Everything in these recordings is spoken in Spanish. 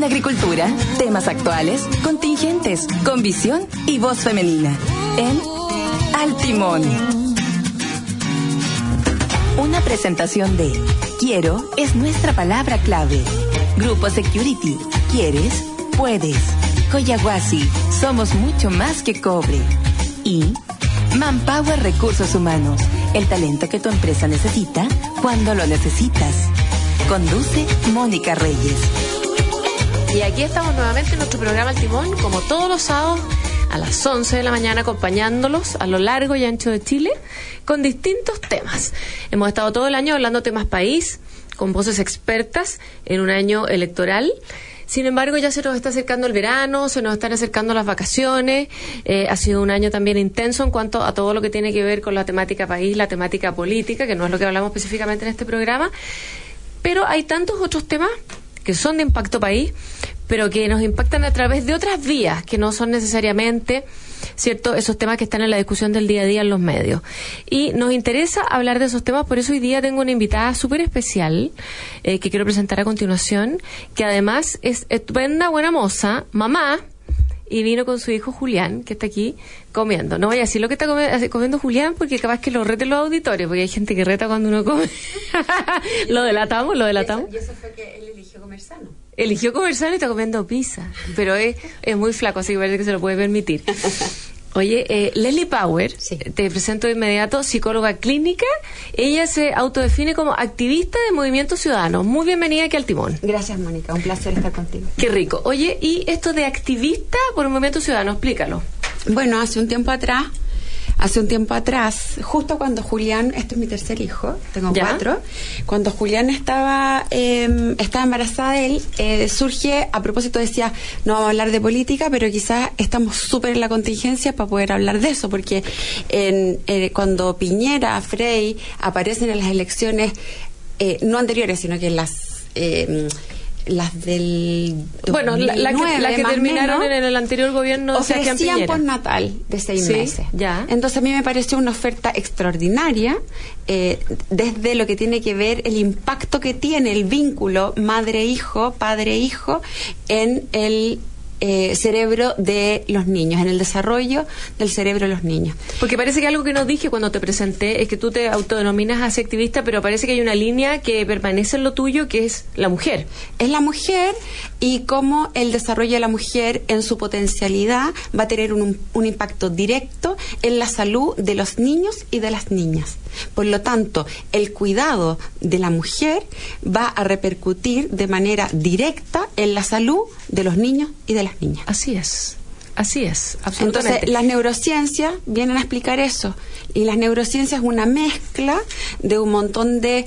agricultura, temas actuales, contingentes, con visión y voz femenina. En Al Timón. Una presentación de Quiero es nuestra palabra clave. Grupo Security. ¿Quieres? Puedes. Coyahuasi. Somos mucho más que cobre. Y Manpower Recursos Humanos. El talento que tu empresa necesita cuando lo necesitas. Conduce Mónica Reyes. Y aquí estamos nuevamente en nuestro programa Al Timón, como todos los sábados a las 11 de la mañana, acompañándolos a lo largo y ancho de Chile con distintos temas. Hemos estado todo el año hablando temas país, con voces expertas en un año electoral. Sin embargo, ya se nos está acercando el verano, se nos están acercando las vacaciones. Ha sido un año también intenso en cuanto a todo lo que tiene que ver con la temática país, la temática política, que no es lo que hablamos específicamente en este programa. Pero hay tantos otros temas que son de impacto país, pero que nos impactan a través de otras vías, que no son necesariamente, ¿cierto?, esos temas que están en la discusión del día a día en los medios. Y nos interesa hablar de esos temas, por eso hoy día tengo una invitada súper especial, que quiero presentar a continuación, que además es estupenda, buena moza, mamá, y vino con su hijo Julián, que está aquí comiendo. No voy a decir lo que está comiendo Julián, porque capaz que lo rete los auditorios, porque hay gente que reta cuando uno come. Lo delatamos. Y eso fue que él eligió comer sano. Eligió comer sano y está comiendo pizza, pero es muy flaco, así que parece que se lo puede permitir. Oye, Leslie Power, sí. Te presento de inmediato, psicóloga clínica. Ella se autodefine como activista de Movimiento Ciudadano. Muy bienvenida aquí al Timón. Gracias, Mónica, un placer estar contigo. Qué rico. Oye, ¿y esto de activista por el Movimiento Ciudadano? Explícalo. Bueno, hace un tiempo atrás, justo cuando Julián, este es mi tercer hijo, tengo 4, cuando Julián estaba embarazada de él, surge, a propósito decía, no vamos a hablar de política, pero quizás estamos súper en la contingencia para poder hablar de eso, porque cuando Piñera, Frey aparecen en las elecciones, no anteriores, sino que en las del 2009, bueno, la que terminaron en el anterior gobierno, ofrecían postnatal de 6 meses. Ya. Entonces a mí me pareció una oferta extraordinaria, desde lo que tiene que ver el impacto que tiene el vínculo madre-hijo, padre-hijo en el cerebro de los niños, en el desarrollo del cerebro de los niños. Porque parece que algo que no dije cuando te presenté es que tú te autodenominas así activista, pero parece que hay una línea que permanece en lo tuyo, que es la mujer. Es la mujer, y cómo el desarrollo de la mujer en su potencialidad va a tener un impacto directo en la salud de los niños y de las niñas. Por lo tanto, el cuidado de la mujer va a repercutir de manera directa en la salud de los niños y de las niñas. Así es, absolutamente. Entonces, las neurociencias vienen a explicar eso. Y las neurociencias es una mezcla de un montón de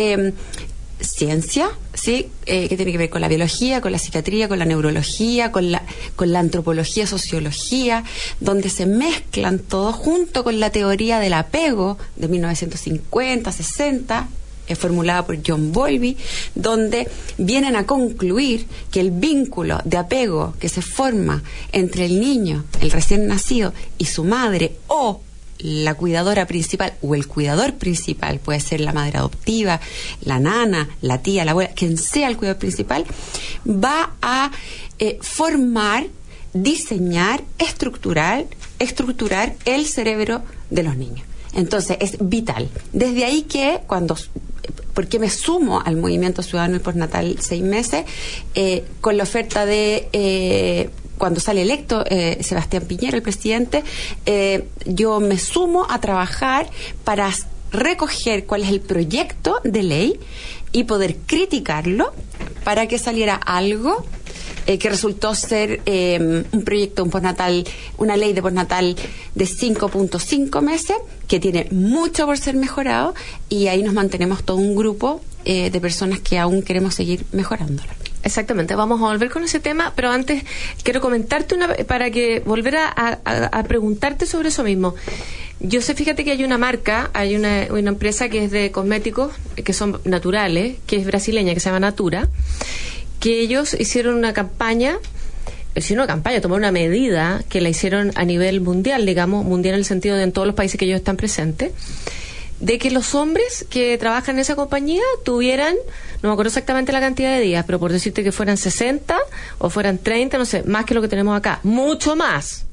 ciencia, ¿sí? Que tiene que ver con la biología, con la psiquiatría, con la neurología, con la antropología, sociología, donde se mezclan todo junto con la teoría del apego de 1950, 60, formulada por John Bowlby, donde vienen a concluir que el vínculo de apego que se forma entre el niño, el recién nacido, y su madre, o la cuidadora principal o el cuidador principal, puede ser la madre adoptiva, la nana, la tía, la abuela, quien sea el cuidador principal, va a formar, diseñar, estructurar el cerebro de los niños. Entonces es vital. Desde ahí que porque me sumo al Movimiento Ciudadano y Postnatal 6 meses, con la oferta de cuando sale electo Sebastián Piñera, el presidente, yo me sumo a trabajar para recoger cuál es el proyecto de ley y poder criticarlo para que saliera algo que resultó ser un proyecto, una ley de postnatal de 5.5 meses, que tiene mucho por ser mejorado, y ahí nos mantenemos todo un grupo de personas que aún queremos seguir mejorándolo. Exactamente, vamos a volver con ese tema, pero antes quiero comentarte para que volver a preguntarte sobre eso mismo. Yo sé, fíjate que hay una marca, hay una empresa que es de cosméticos, que son naturales, que es brasileña, que se llama Natura, que ellos hicieron una campaña, tomaron una medida que la hicieron a nivel mundial, digamos, mundial en el sentido de en todos los países que ellos están presentes, de que los hombres que trabajan en esa compañía tuvieran, no me acuerdo exactamente la cantidad de días, pero por decirte que fueran 60 o fueran 30, no sé, más que lo que tenemos acá, mucho más,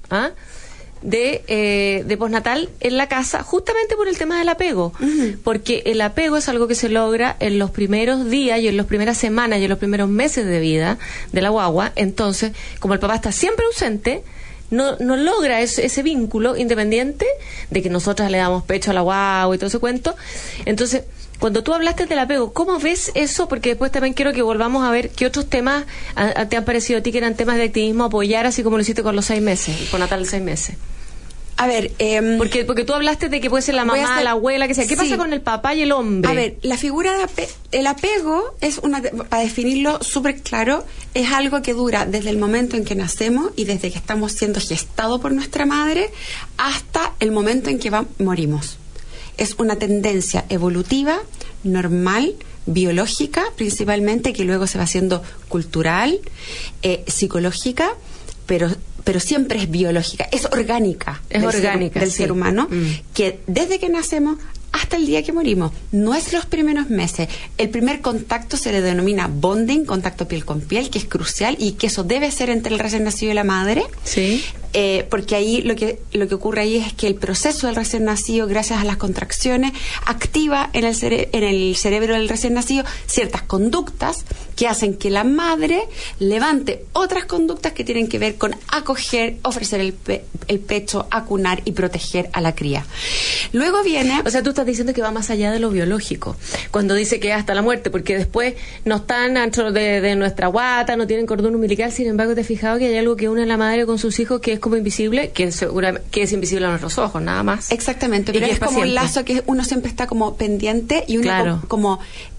de postnatal en la casa, justamente por el tema del apego. Porque el apego es algo que se logra en los primeros días y en las primeras semanas y en los primeros meses de vida de la guagua. Entonces, como el papá está siempre ausente, no logra ese vínculo, independiente de que nosotras le damos pecho a la guagua y todo ese cuento. Entonces, cuando tú hablaste del apego, ¿cómo ves eso? Porque después también quiero que volvamos a ver qué otros temas te han parecido a ti que eran temas de activismo apoyar, así como lo hiciste con los 6 meses, con Natal de 6 meses. A ver, porque tú hablaste de que puede ser la mamá, la abuela, que sea. ¿Qué pasa con el papá y el hombre? A ver, la figura el apego es para definirlo súper claro, es algo que dura desde el momento en que nacemos y desde que estamos siendo gestados por nuestra madre hasta el momento en que morimos. Es una tendencia evolutiva, normal, biológica, principalmente, que luego se va haciendo cultural, psicológica, pero siempre es biológica, es orgánica. Es orgánica del ser humano, que desde que nacemos hasta el día que morimos, no es los primeros meses. El primer contacto se le denomina bonding, contacto piel con piel, que es crucial y que eso debe ser entre el recién nacido y la madre. Sí. Porque ahí lo que ocurre ahí es que el proceso del recién nacido, gracias a las contracciones, activa en el cerebro del recién nacido ciertas conductas que hacen que la madre levante otras conductas que tienen que ver con acoger, ofrecer el pecho, acunar y proteger a la cría. Luego viene... O sea, tú estás diciendo que va más allá de lo biológico, cuando dice que hasta la muerte, porque después no están dentro de nuestra guata, no tienen cordón umbilical. Sin embargo, te has fijado que hay algo que une a la madre con sus hijos que es como invisible, que es invisible a nuestros ojos, nada más. Exactamente, pero es como un lazo que uno siempre está como pendiente y uno como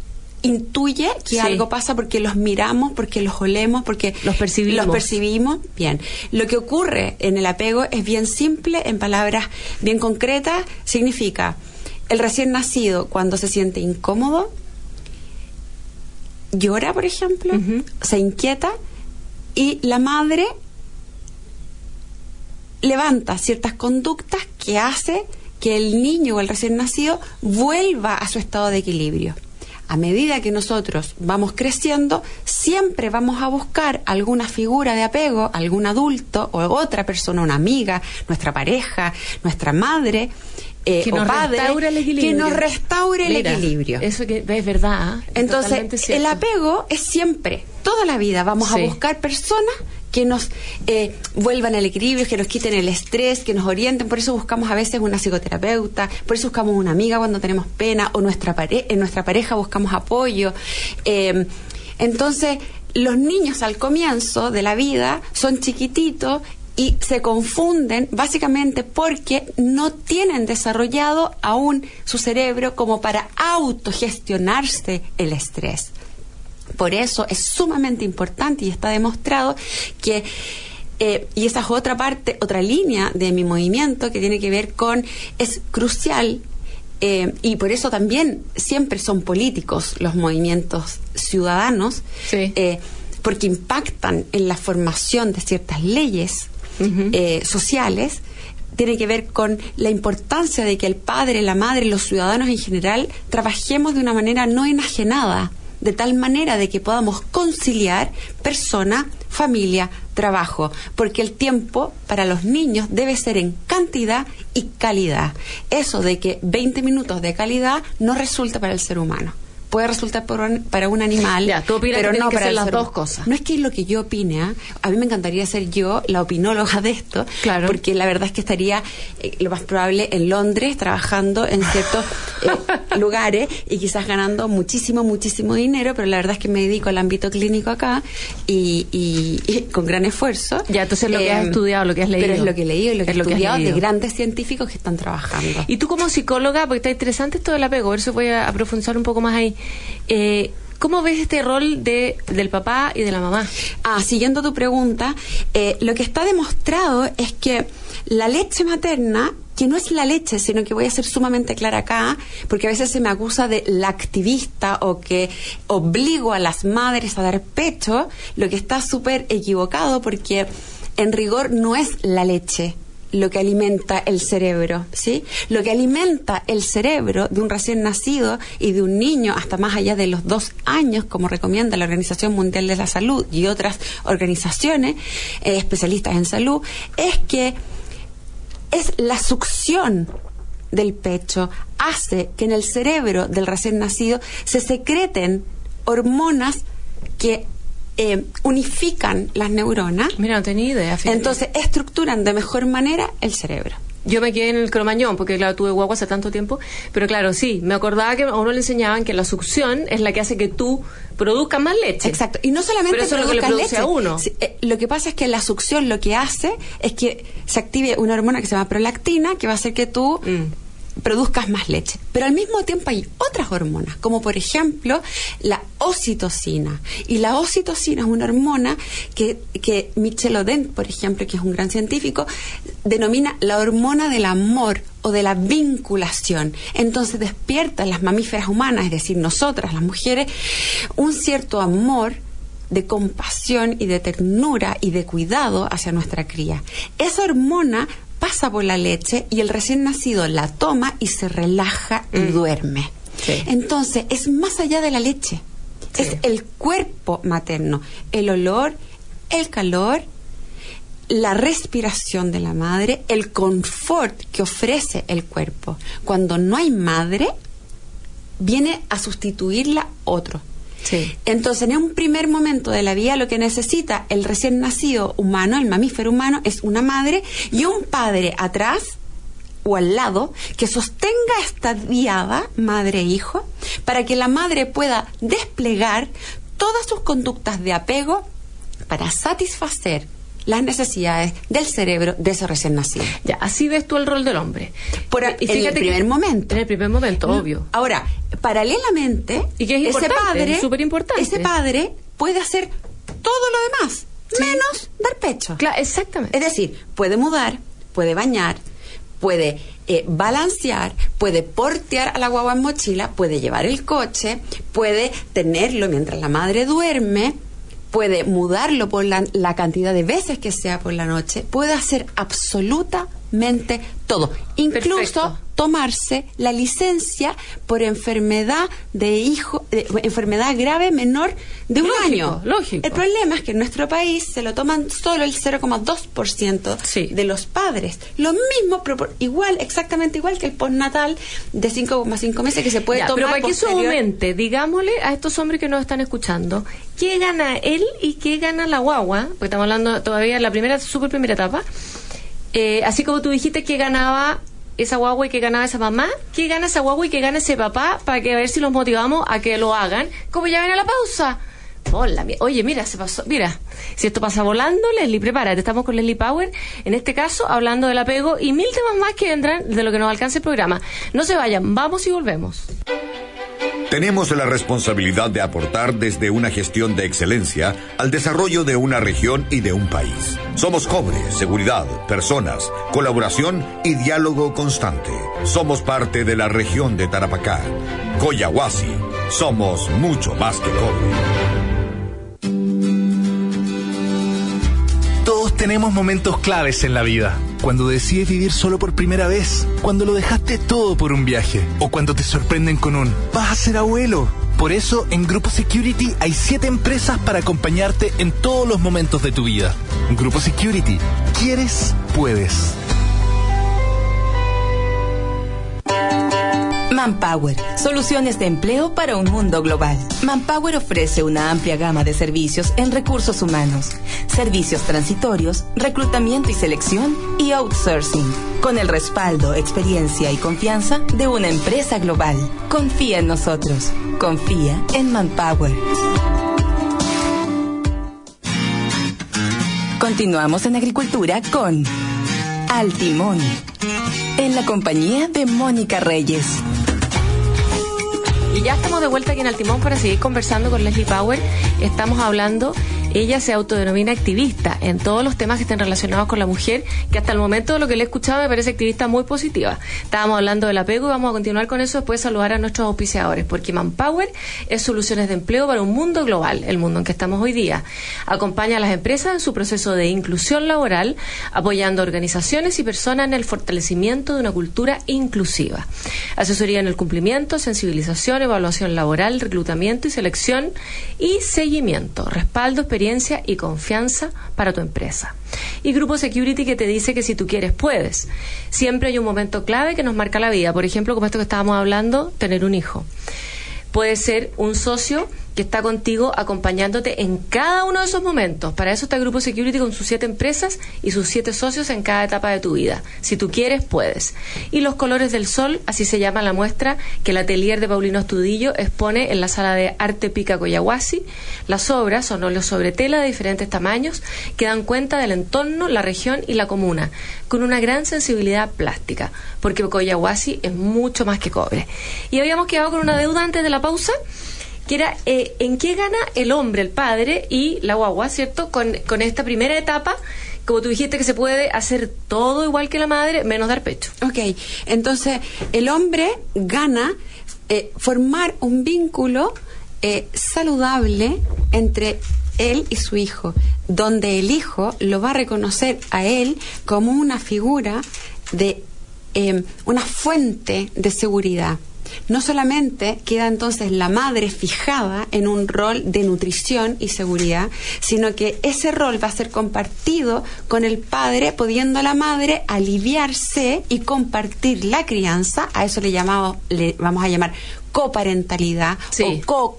intuye que algo pasa porque los miramos, porque los olemos, porque los percibimos. Bien. Lo que ocurre en el apego es bien simple, en palabras bien concretas, significa el recién nacido cuando se siente incómodo, llora, por ejemplo, se inquieta, y la madre levanta ciertas conductas que hace que el niño o el recién nacido vuelva a su estado de equilibrio. A medida que nosotros vamos creciendo, siempre vamos a buscar alguna figura de apego, algún adulto o otra persona, una amiga, nuestra pareja, nuestra madre, que o nos padre, restaure el equilibrio. que nos restaure el equilibrio. Eso que es verdad. Entonces, el apego es siempre, toda la vida vamos a buscar personas que nos vuelvan al equilibrio, que nos quiten el estrés, que nos orienten. Por eso buscamos a veces una psicoterapeuta, por eso buscamos una amiga cuando tenemos pena, o en nuestra pareja buscamos apoyo. Entonces, los niños al comienzo de la vida son chiquititos y se confunden básicamente porque no tienen desarrollado aún su cerebro como para autogestionarse el estrés. Por eso es sumamente importante y está demostrado que, y esa es otra línea de mi movimiento que tiene que ver con, es crucial, y por eso también siempre son políticos los movimientos ciudadanos, porque impactan en la formación de ciertas leyes sociales. Tiene que ver con la importancia de que el padre, la madre, los ciudadanos en general trabajemos de una manera no enajenada, de tal manera de que podamos conciliar persona, familia, trabajo, porque el tiempo para los niños debe ser en cantidad y calidad. Eso de que 20 minutos de calidad no resulta para el ser humano. Puede resultar para un animal, pero no para las dos cosas. No es que es lo que yo opine, a mí me encantaría ser yo la opinóloga de esto, porque la verdad es que estaría lo más probable en Londres trabajando en ciertos lugares y quizás ganando muchísimo dinero, pero la verdad es que me dedico al ámbito clínico acá y con gran esfuerzo. Ya, entonces lo que has estudiado, lo que has leído. Pero es lo que he leído y lo que he estudiado de grandes científicos que están trabajando. Y tú como psicóloga, porque está interesante esto del apego, a ver si voy a profundizar un poco más ahí. ¿Cómo ves este rol del papá y de la mamá? Siguiendo tu pregunta, lo que está demostrado es que la leche materna, que no es la leche, sino que voy a ser sumamente clara acá, porque a veces se me acusa de la activista o que obligo a las madres a dar pecho, lo que está súper equivocado, porque en rigor no es la leche. lo que alimenta el cerebro, ¿sí? Lo que alimenta el cerebro de un recién nacido y de un niño hasta más allá de los 2 años, como recomienda la Organización Mundial de la Salud y otras organizaciones especialistas en salud, es que es la succión del pecho hace que en el cerebro del recién nacido se secreten hormonas que unifican las neuronas. Mira, no tenía idea. Fíjate. Entonces estructuran de mejor manera el cerebro. Yo me quedé en el cromañón, porque claro, tuve guagua hace tanto tiempo, pero claro, sí, me acordaba que a uno le enseñaban que la succión es la que hace que tú produzcas más leche. Exacto, y no solamente pero eso es lo que le produce leche a uno. Sí, lo que pasa es que la succión lo que hace es que se active una hormona que se llama prolactina, que va a hacer que tú produzcas más leche. Pero al mismo tiempo hay otras hormonas, como por ejemplo la oxitocina. Y la oxitocina es una hormona que Michel Odent, por ejemplo, que es un gran científico, denomina la hormona del amor o de la vinculación. Entonces despierta en las mamíferas humanas, es decir, nosotras, las mujeres, un cierto amor de compasión y de ternura y de cuidado hacia nuestra cría. Esa hormona pasa por la leche y el recién nacido la toma y se relaja y duerme. Sí. Entonces, es más allá de la leche. Sí. Es el cuerpo materno, el olor, el calor, la respiración de la madre, el confort que ofrece el cuerpo. Cuando no hay madre, viene a sustituirla otro. Sí. Entonces, en un primer momento de la vida, lo que necesita el recién nacido humano, el mamífero humano, es una madre y un padre atrás o al lado que sostenga esta diada madre-hijo para que la madre pueda desplegar todas sus conductas de apego para satisfacer las necesidades del cerebro de ese recién nacido. Ya, así ves tú el rol del hombre. Y en el primer momento. En el primer momento, obvio. Ahora, paralelamente, y que es ese padre, súper importante. Ese padre puede hacer todo lo demás, sí, menos dar pecho. Claro, exactamente. Es decir, puede mudar, puede bañar, puede balancear, puede portear a la guagua en mochila, puede llevar el coche, puede tenerlo mientras la madre duerme, puede mudarlo por la cantidad de veces que sea por la noche, puede hacer absolutamente todo, incluso perfecto, tomarse la licencia por enfermedad enfermedad grave menor de un año. Lógico. El problema es que en nuestro país se lo toman solo el 0,2% sí, de los padres. Lo mismo, exactamente igual que el postnatal de 5,5 meses que se puede tomar. Pero para que eso posterior. aumente, digámosle a estos hombres que nos están escuchando, ¿qué gana él y qué gana la guagua? Porque estamos hablando todavía de la súper primera etapa. Así como tú dijiste que ganaba esa guagua y que ganaba esa mamá, ¿qué gana esa guagua y que gana ese papá? Para que a ver si los motivamos a que lo hagan. Como ya ven a la pausa. Hola, oye, mira, se pasó. Mira, si esto pasa volando, Leslie, prepárate. Estamos con Leslie Power, en este caso, hablando del apego y 1000 temas más que vendrán de lo que nos alcance el programa. No se vayan, vamos y volvemos. Tenemos la responsabilidad de aportar desde una gestión de excelencia al desarrollo de una región y de un país. Somos cobre, seguridad, personas, colaboración y diálogo constante. Somos parte de la región de Tarapacá. Coyahuasi, somos mucho más que cobre. Todos tenemos momentos claves en la vida. Cuando decides vivir solo por primera vez, cuando lo dejaste todo por un viaje, o cuando te sorprenden con un «vas a ser abuelo». Por eso, en Grupo Security hay 7 empresas para acompañarte en todos los momentos de tu vida. Grupo Security. ¿Quieres? Puedes. Manpower, soluciones de empleo para un mundo global. Manpower ofrece una amplia gama de servicios en recursos humanos, servicios transitorios, reclutamiento y selección y outsourcing, con el respaldo, experiencia y confianza de una empresa global. Confía en nosotros. Confía en Manpower. Continuamos en agricultura con Al Timón, en la compañía de Mónica Reyes. Y ya estamos de vuelta aquí en Al Timón para seguir conversando con Leslie Power. Estamos hablando Ella se autodenomina activista en todos los temas que estén relacionados con la mujer, que hasta el momento lo que le he escuchado me parece activista muy positiva. Estábamos hablando del apego y vamos a continuar con eso después de saludar a nuestros auspiciadores, porque Manpower es soluciones de empleo para un mundo global, el mundo en que estamos hoy día. Acompaña a las empresas en su proceso de inclusión laboral, apoyando a organizaciones y personas en el fortalecimiento de una cultura inclusiva. Asesoría en el cumplimiento, sensibilización, evaluación laboral, reclutamiento y selección y seguimiento, respaldo, experiencia y confianza para tu empresa. Y Grupo Security, que te dice que si tú quieres, puedes. Siempre hay un momento clave que nos marca la vida. Por ejemplo, como esto que estábamos hablando, tener un hijo. Puede ser un socio que está contigo acompañándote en cada uno de esos momentos. Para eso está Grupo Security con sus 7 empresas y sus 7 socios en cada etapa de tu vida. Si tú quieres, puedes. Y Los Colores del Sol, así se llama la muestra que el atelier de Paulino Astudillo expone en la sala de arte Pica Coyahuasi. Las obras son óleos sobre tela de diferentes tamaños que dan cuenta del entorno, la región y la comuna, con una gran sensibilidad plástica, porque Coyahuasi es mucho más que cobre. Y habíamos quedado con una deuda antes de la pausa, que era en qué gana el hombre, el padre y la guagua, ¿cierto? Con esta primera etapa, como tú dijiste, que se puede hacer todo igual que la madre, menos dar pecho. Ok, entonces el hombre gana formar un vínculo saludable entre él y su hijo, donde el hijo lo va a reconocer a él como una figura de una fuente de seguridad. No solamente queda entonces la madre fijada en un rol de nutrición y seguridad, sino que ese rol va a ser compartido con el padre, pudiendo la madre aliviarse y compartir la crianza. A eso le vamos a llamar coparentalidad, sí, o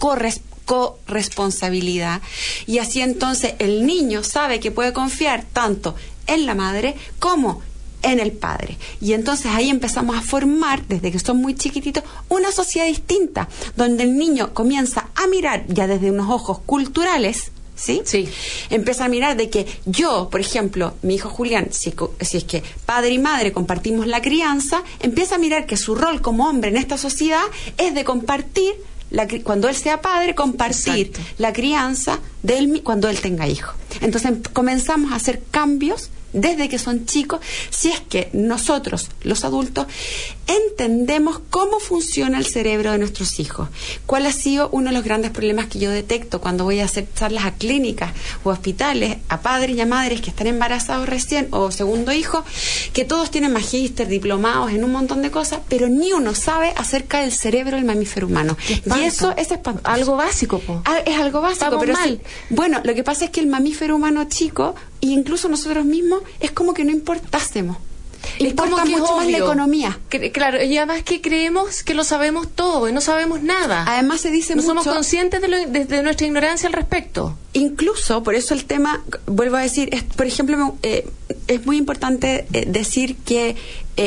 corresponsabilidad. Y así entonces el niño sabe que puede confiar tanto en la madre como en el padre. Y entonces ahí empezamos a formar, desde que son muy chiquititos, una sociedad distinta, donde el niño comienza a mirar ya desde unos ojos culturales, ¿sí? Sí. Empieza a mirar de que yo, por ejemplo, mi hijo Julián, si es que padre y madre compartimos la crianza, empieza a mirar que su rol como hombre en esta sociedad es de compartir, cuando él sea padre, compartir, exacto, la crianza de él cuando él tenga hijo. Entonces comenzamos a hacer cambios desde que son chicos, si es que nosotros, los adultos, entendemos cómo funciona el cerebro de nuestros hijos. ¿Cuál ha sido uno de los grandes problemas que yo detecto cuando voy a hacer charlas a clínicas o hospitales, a padres y a madres que están embarazados recién o segundo hijo, que todos tienen magíster, diplomados en un montón de cosas, pero ni uno sabe acerca del cerebro del mamífero humano? Y eso es espantoso. Algo básico, po. Es algo básico, estamos pero mal. Bueno, lo que pasa es que el mamífero humano chico, e incluso nosotros mismos, es como que no importásemos. Importa como que mucho más la economía. Claro, y además que creemos que lo sabemos todo y no sabemos nada. Además se dice mucho... No somos conscientes de nuestra ignorancia al respecto. Incluso, por eso el tema, vuelvo a decir, por ejemplo, es muy importante decir que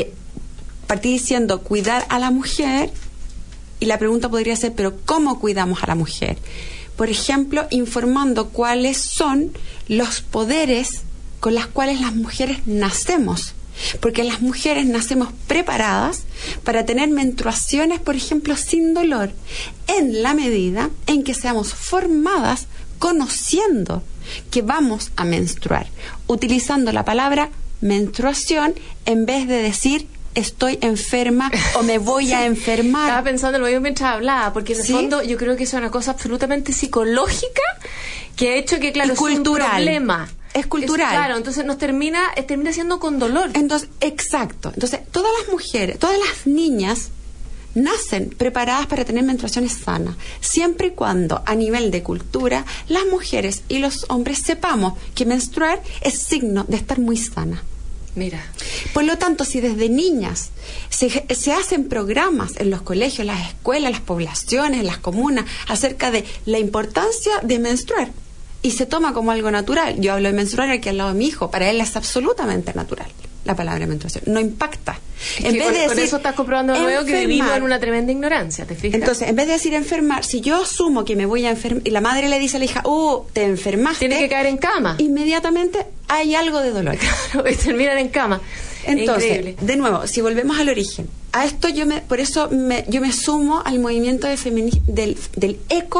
partí diciendo cuidar a la mujer, y la pregunta podría ser, ¿pero cómo cuidamos a la mujer? Por ejemplo, informando cuáles son los poderes con los cuales las mujeres nacemos. Porque las mujeres nacemos preparadas para tener menstruaciones, por ejemplo, sin dolor, en la medida en que seamos formadas conociendo que vamos a menstruar, utilizando la palabra menstruación en vez de decir estoy enferma o me voy a enfermar. Estaba pensando en lo mismo mientras hablaba, porque en el fondo yo creo que eso es una cosa absolutamente psicológica que ha hecho que, claro, es un problema. Es cultural. Claro, entonces termina siendo con dolor. Entonces, exacto. Entonces, todas las mujeres, todas las niñas nacen preparadas para tener menstruaciones sanas, siempre y cuando a nivel de cultura las mujeres y los hombres sepamos que menstruar es signo de estar muy sana. Mira. Por lo tanto, si desde niñas se hacen programas en los colegios, las escuelas, las poblaciones, las comunas, acerca de la importancia de menstruar, y se toma como algo natural. Yo hablo de menstruar aquí al lado de mi hijo, para él es absolutamente natural la palabra menstruación, no impacta. Con eso estás comprobando de nuevo que vivimos en una tremenda ignorancia, ¿te fijas? Entonces, en vez de decir enfermar, si yo asumo que me voy a enfermar, y la madre le dice a la hija, te enfermaste, tienes que caer en cama, inmediatamente hay algo de dolor. Claro, y terminan en cama. Entonces, de nuevo, si volvemos al origen, a esto yo me sumo al movimiento del ecofeminismo.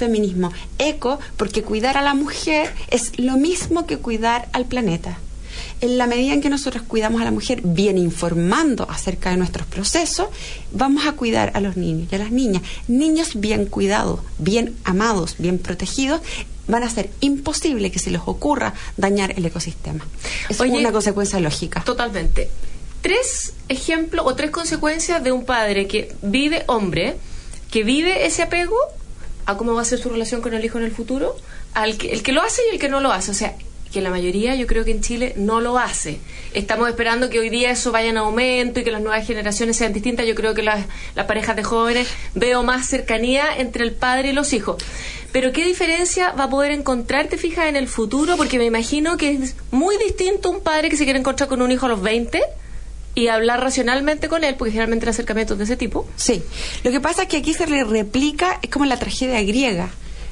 ecofeminismo. Eco, porque cuidar a la mujer es lo mismo que cuidar al planeta. En la medida en que nosotros cuidamos a la mujer, bien informando acerca de nuestros procesos, vamos a cuidar a los niños y a las niñas. Niños bien cuidados, bien amados, bien protegidos, van a ser imposible que se les ocurra dañar el ecosistema. Es una consecuencia lógica. Totalmente. 3 ejemplos o 3 consecuencias de un padre que vive, hombre, que vive ese apego a cómo va a ser su relación con el hijo en el futuro, el que lo hace y el que no lo hace. O sea, que la mayoría, yo creo que en Chile no lo hace. Estamos esperando que hoy día eso vaya en aumento y que las nuevas generaciones sean distintas. Yo creo que las parejas de jóvenes veo más cercanía entre el padre y los hijos. Pero ¿qué diferencia va a poder encontrar, te fijas, en el futuro? Porque me imagino que es muy distinto un padre que se quiere encontrar con un hijo a los 20 y hablar racionalmente con él, porque generalmente el acercamiento es de ese tipo. Sí. Lo que pasa es que aquí se le replica, es como la tragedia griega.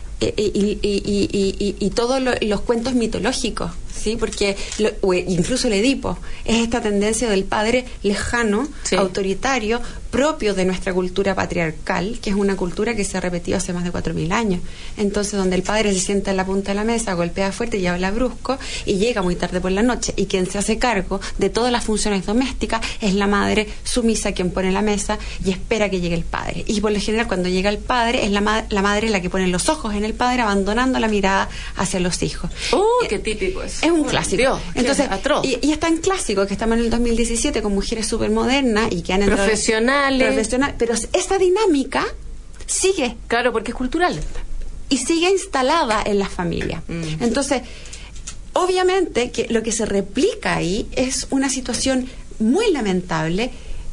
Y todos los cuentos mitológicos, ¿sí? Porque incluso el Edipo es esta tendencia del padre lejano, sí, autoritario, propio de nuestra cultura patriarcal, que es una cultura que se ha repetido hace más de 4.000 años. Entonces, donde el padre se sienta en la punta de la mesa, golpea fuerte y habla brusco, y llega muy tarde por la noche, y quien se hace cargo de todas las funciones domésticas es la madre sumisa, quien pone la mesa y espera que llegue el padre. Y por lo general, cuando llega el padre, es la madre la que pone los ojos en el padre, abandonando la mirada hacia los hijos. ¡Qué típico es! Es un clásico. Dios, entonces, atroz. Y es tan clásico que estamos en el 2017 con mujeres súper modernas y que han entrado... Profesionales. Pero esa dinámica sigue. Claro, porque es cultural. Y sigue instalada en las familias. Entonces, obviamente que lo que se replica ahí es una situación muy lamentable,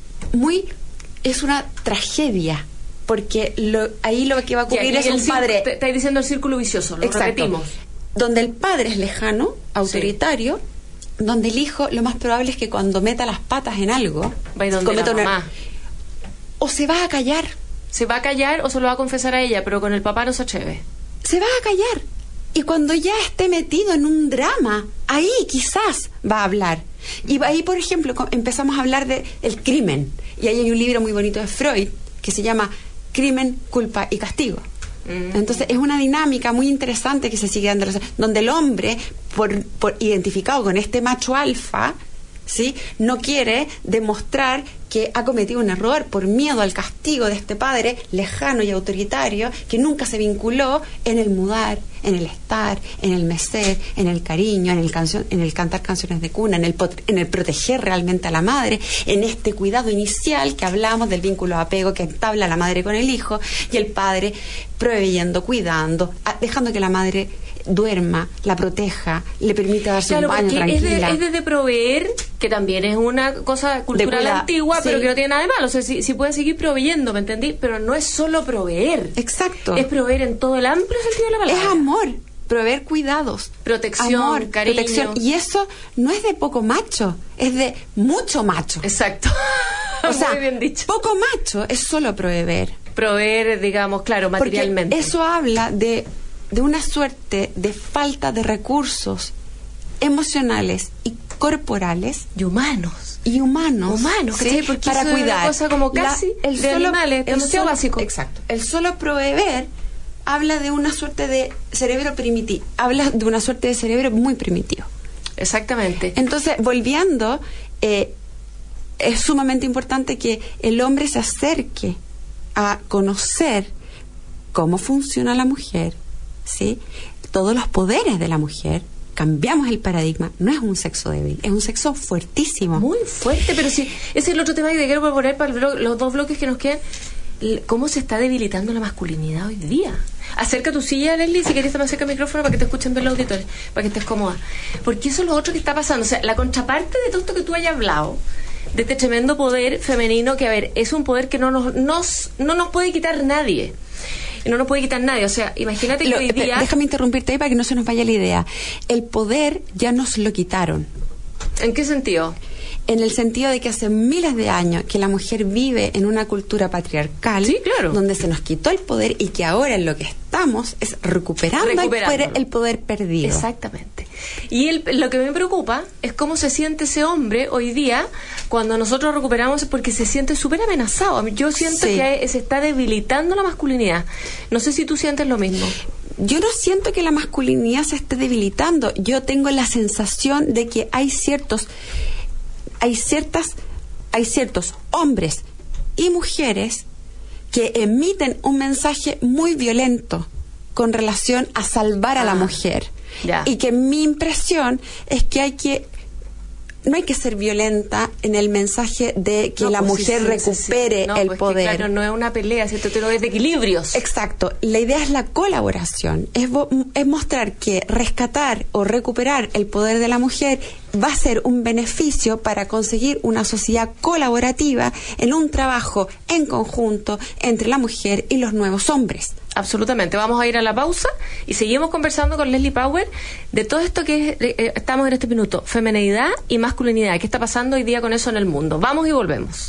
es una tragedia. Porque ahí lo que va a ocurrir es un padre... Estáis diciendo el círculo vicioso, lo repetimos. Donde el padre es lejano, autoritario, sí, donde el hijo lo más probable es que cuando meta las patas en algo... Va donde la mamá. O se va a callar. Se va a callar o se lo va a confesar a ella, pero con el papá no se atreve. Se va a callar. Y cuando ya esté metido en un drama, ahí quizás va a hablar. Y ahí, por ejemplo, empezamos a hablar del crimen. Y ahí hay un libro muy bonito de Freud que se llama Crimen, Culpa y Castigo. Entonces es una dinámica muy interesante que se sigue dando, donde el hombre, por identificado con este macho alfa, ¿sí?, no quiere demostrar que ha cometido un error por miedo al castigo de este padre lejano y autoritario que nunca se vinculó en el mudar, en el estar, en el mecer, en el cariño, en el cantar canciones de cuna, en el proteger realmente a la madre, en este cuidado inicial que hablamos del vínculo de apego que entabla la madre con el hijo, y el padre proveyendo, cuidando, dejando que la madre duerma, la proteja, le permite darse un baño tranquila. Es de proveer, que también es una cosa cultural antigua, sí, pero que no tiene nada de malo. O sea, si puede seguir proveyendo, ¿me entendí? Pero no es solo proveer. Exacto. Es proveer en todo el amplio sentido de la palabra. Es amor, proveer cuidados, protección, amor, cariño. Protección. Y eso no es de poco macho, es de mucho macho. Exacto. O sea, muy bien dicho. Poco macho es solo proveer. Proveer, digamos, claro, materialmente. Porque eso habla de una suerte de falta de recursos emocionales y corporales y humanos, ¿sí?, para cuidar. Es una cosa como casi de animales, demasiado básico. Exacto. El solo proveer habla de una suerte de cerebro primitivo, habla de una suerte de cerebro muy primitivo. Exactamente. Entonces, volviendo, es sumamente importante que el hombre se acerque a conocer cómo funciona la mujer, ¿sí?, todos los poderes de la mujer. Cambiamos el paradigma, no es un sexo débil, es un sexo fuertísimo. Muy fuerte, pero sí, ese es el otro tema que te quiero proponer para los 2 bloques que nos quedan. ¿Cómo se está debilitando la masculinidad hoy día? Acerca tu silla, Leslie, si querés más cerca el micrófono para que te escuchen ver los auditores, para que estés cómoda. Porque eso es lo otro que está pasando. O sea, la contraparte de todo esto que tú hayas hablado, de este tremendo poder femenino que, a ver, es un poder que no nos puede quitar nadie. Y no nos puede quitar nadie. O sea, imagínate que hoy día... Déjame interrumpirte ahí para que no se nos vaya la idea. El poder ya nos lo quitaron. ¿En qué sentido? en el sentido de que hace miles de años que la mujer vive en una cultura patriarcal, sí, claro, donde se nos quitó el poder y que ahora en lo que estamos es recuperando el poder perdido. Exactamente. Y lo que me preocupa es cómo se siente ese hombre hoy día cuando nosotros recuperamos, porque se siente súper amenazado. Yo siento que se está debilitando la masculinidad. No sé si tú sientes lo mismo. Yo no siento que la masculinidad se esté debilitando. Yo tengo la sensación de que hay ciertos hombres y mujeres que emiten un mensaje muy violento con relación a salvar a la mujer. Ya. Y que mi impresión es que no hay que ser violenta en el mensaje de que la mujer recupere el poder. Claro, no es una pelea, ¿cierto? Pero es de equilibrios. Exacto. La idea es la colaboración. Es mostrar que rescatar o recuperar el poder de la mujer va a ser un beneficio para conseguir una sociedad colaborativa en un trabajo en conjunto entre la mujer y los nuevos hombres. Absolutamente. Vamos a ir a la pausa y seguimos conversando con Leslie Power de todo esto que estamos en este minuto, femineidad y masculinidad. ¿Qué está pasando hoy día con eso en el mundo? Vamos y volvemos.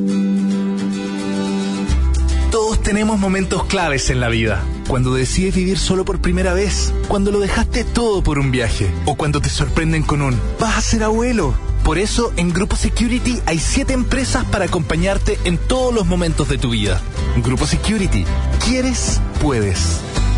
Todos tenemos momentos claves en la vida. Cuando decides vivir solo por primera vez, cuando lo dejaste todo por un viaje, o cuando te sorprenden con un «vas a ser abuelo». Por eso, en Grupo Security hay 7 empresas para acompañarte en todos los momentos de tu vida. Grupo Security. ¿Quieres? Puedes.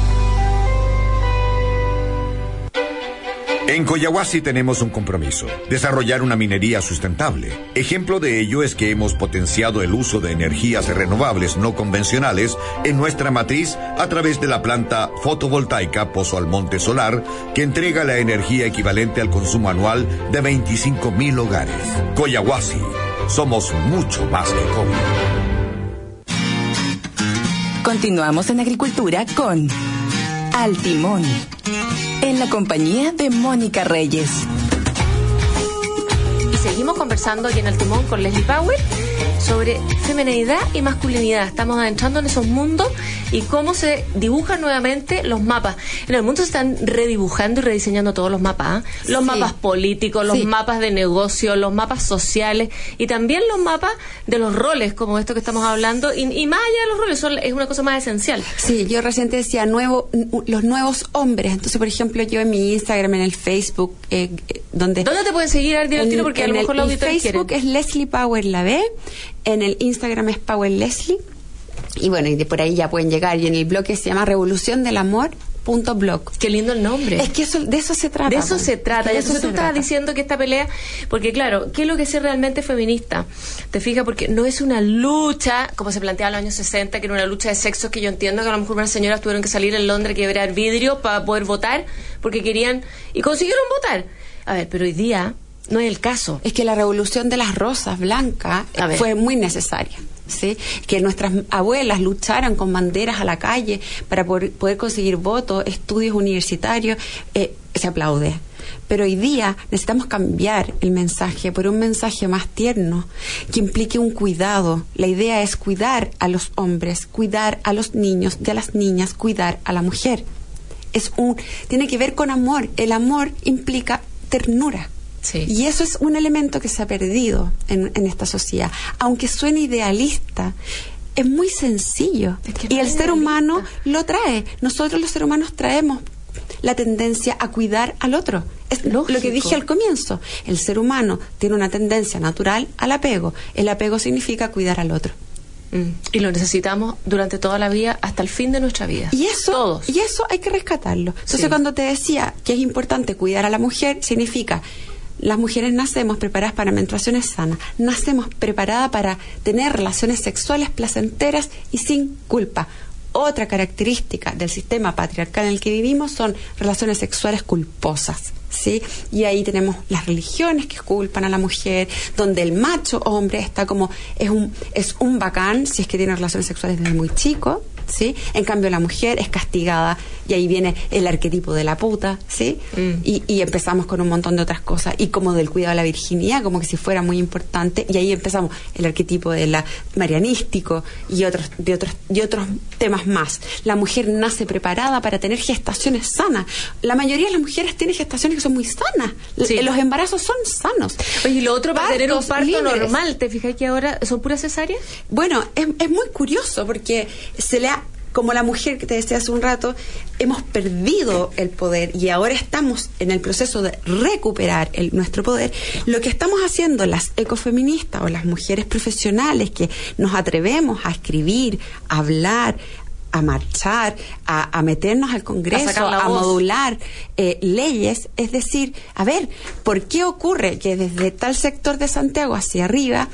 En Coyahuasi tenemos un compromiso: desarrollar una minería sustentable. Ejemplo de ello es que hemos potenciado el uso de energías renovables no convencionales en nuestra matriz a través de la planta fotovoltaica Pozo Almonte Solar, que entrega la energía equivalente al consumo anual de 25,000 hogares. Coyahuasi, somos mucho más que cobre. Continuamos en agricultura con Al Timón, en la compañía de Mónica Reyes. Y seguimos conversando aquí en El Timón con Leslie Power sobre feminidad y masculinidad. Estamos adentrando en esos mundos y cómo se dibujan nuevamente los mapas. En el mundo se están redibujando y rediseñando todos los mapas, ¿eh? Los mapas políticos, los mapas de negocio, los mapas sociales y también los mapas de los roles, como esto que estamos hablando. Y más allá de los roles, es una cosa más esencial. Sí, yo recién te decía los nuevos hombres. Entonces, por ejemplo, yo en mi Instagram, en el Facebook, ¿Dónde te pueden seguir al tiro? Porque a lo mejor los auditores quieren. En Facebook es Leslie Power la B, en el Instagram es Power Leslie, y bueno, y de por ahí ya pueden llegar, y en el blog que se llama revoluciondelamor.blog. Qué lindo el nombre. Es que de eso se trata. De eso se trata. Y entonces tú estabas diciendo que esta pelea, porque claro, ¿qué es lo que es realmente feminista? Te fijas, porque no es una lucha, como se planteaba en los años 60, que era una lucha de sexos, que yo entiendo que a lo mejor unas señoras tuvieron que salir en Londres a quebrar vidrio para poder votar, porque querían, y consiguieron votar. A ver, pero hoy día no es el caso. Es que la revolución de las rosas blancas fue muy necesaria, ¿sí? Que nuestras abuelas lucharan con banderas a la calle para poder conseguir votos, estudios universitarios, se aplaude. Pero hoy día necesitamos cambiar el mensaje por un mensaje más tierno, que implique un cuidado. La idea es cuidar a los hombres, cuidar a los niños y a las niñas, cuidar a la mujer. Tiene que ver con amor. El amor implica ternura. Sí. Y eso es un elemento que se ha perdido en esta sociedad. Aunque suene idealista, es muy sencillo. Y el ser humano lo trae. Nosotros los seres humanos traemos la tendencia a cuidar al otro. Es lo que dije al comienzo. El ser humano tiene una tendencia natural al apego. El apego significa cuidar al otro. Y lo necesitamos durante toda la vida, hasta el fin de nuestra vida. Y eso hay que rescatarlo. Entonces, cuando te decía que es importante cuidar a la mujer, significa: las mujeres nacemos preparadas para menstruaciones sanas, nacemos preparadas para tener relaciones sexuales placenteras y sin culpa. Otra característica del sistema patriarcal en el que vivimos son relaciones sexuales culposas, ¿sí? Y ahí tenemos las religiones que culpan a la mujer, donde el macho hombre está como es un bacán si es que tiene relaciones sexuales desde muy chico, ¿sí? En cambio la mujer es castigada y ahí viene el arquetipo de la puta, ¿sí? Y empezamos con un montón de otras cosas, y como del cuidado de la virginidad, como que si fuera muy importante, y ahí empezamos el arquetipo de la marianístico y otros temas más. La mujer nace preparada para tener gestaciones sanas. La mayoría de las mujeres tienen gestaciones que son muy sanas. Sí. Los embarazos son sanos. Oye, y lo otro, para tener un parto libres. normal, ¿te fijas que ahora son puras cesáreas? Bueno, es muy curioso porque como la mujer que te decía hace un rato, hemos perdido el poder y ahora estamos en el proceso de recuperar nuestro poder. Lo que estamos haciendo las ecofeministas o las mujeres profesionales que nos atrevemos a escribir, a hablar, a marchar, a meternos al Congreso, a modular leyes, es decir, a ver, ¿por qué ocurre que desde tal sector de Santiago hacia arriba